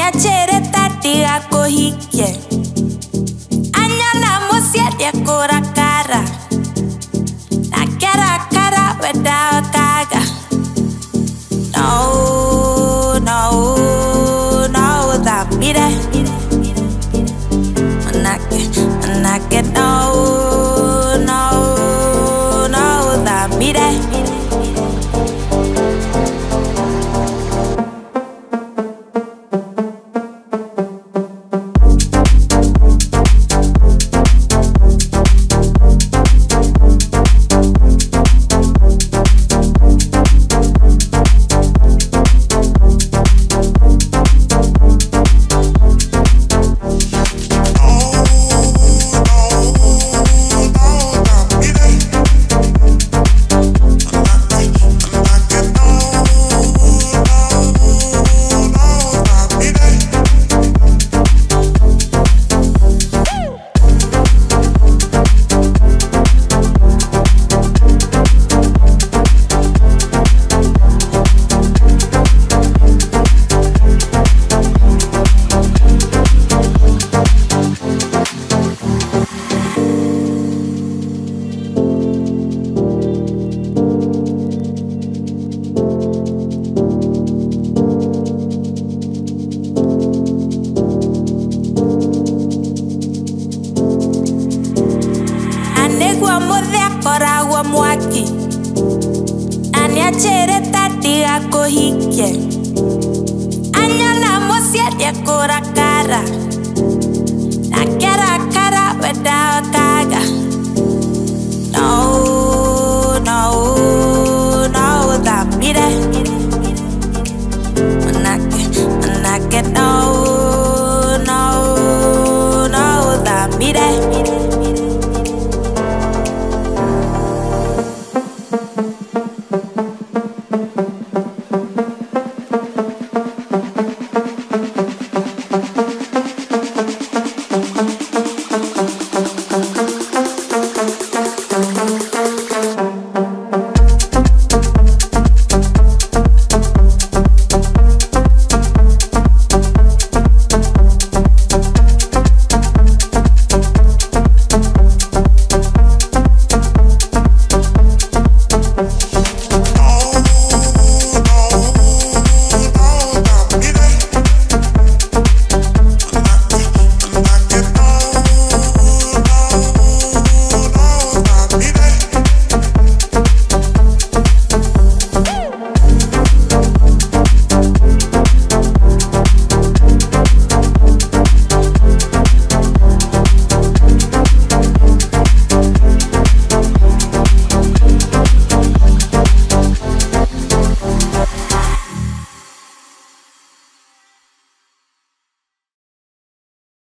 Aniachere tatiga kohikie. Anyana musia dia kora kara. Na kara kara without kaga. No, no, no, that be that. Manake, no, no, no, that be that. Koragwa mwaki Aniachere tatiga kohikie. Anyana musia dia kora kara. Na kara kara without